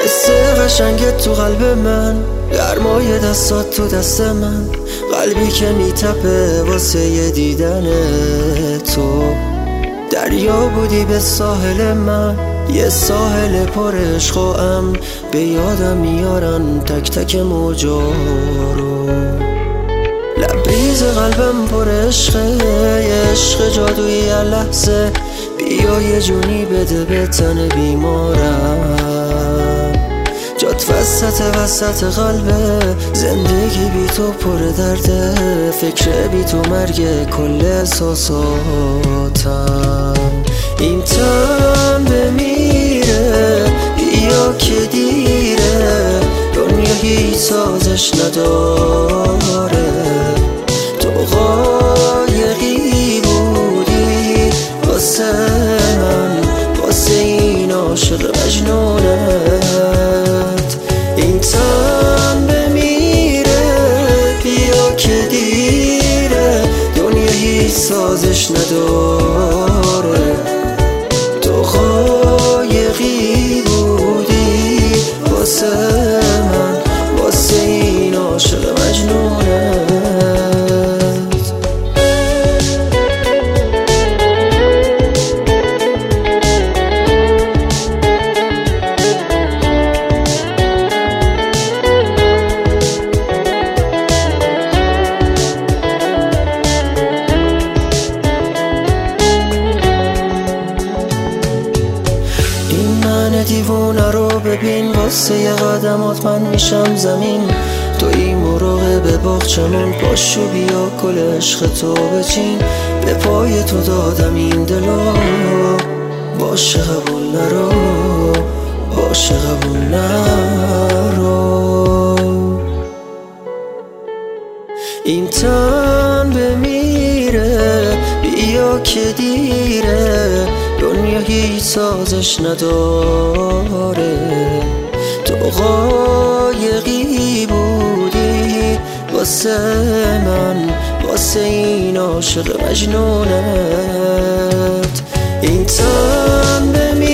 قشنگت تو قلب من، گرمای دستات تو دست من، قلبی که میتپه واسه دیدن تو. دریا بودی به ساحل من، یه ساحل پر عشق و امن، به یادم میارن تک تک موجا رو. لبریز قلبم پر عشقه، عشق جادویی هر لحظه، بیا یه جونی بده به تن بیمارم. جات وسط قلبه، زندگی بی تو پر درده، فکر بی تو مرگ کل احساساتم. این تن بمیره بیا که دیره، دنیا هیچ سازش نداره. تو قایقی بودی واسه من، واسه این عاشق مجنونت. این تن بمیره بیا که دیره، دنیا هیچ سازش نداره. تو قایقی بودی واسه من، واسه این عاشق مجنونت. دیوونه رو ببین، واسه یه قدمات من میشم زمین. توی مراقب باغچمون، پاشو بیا گل عشق تو بچین. به پای تو دادم این دلو، باشه قبول نرو، باشه قبول نرو. این تن بمیره بیا که دیره، دنیا هیچ سازش نداره. تو قایقی بودی واسه من، واسه این عاشق مجنونت. این تن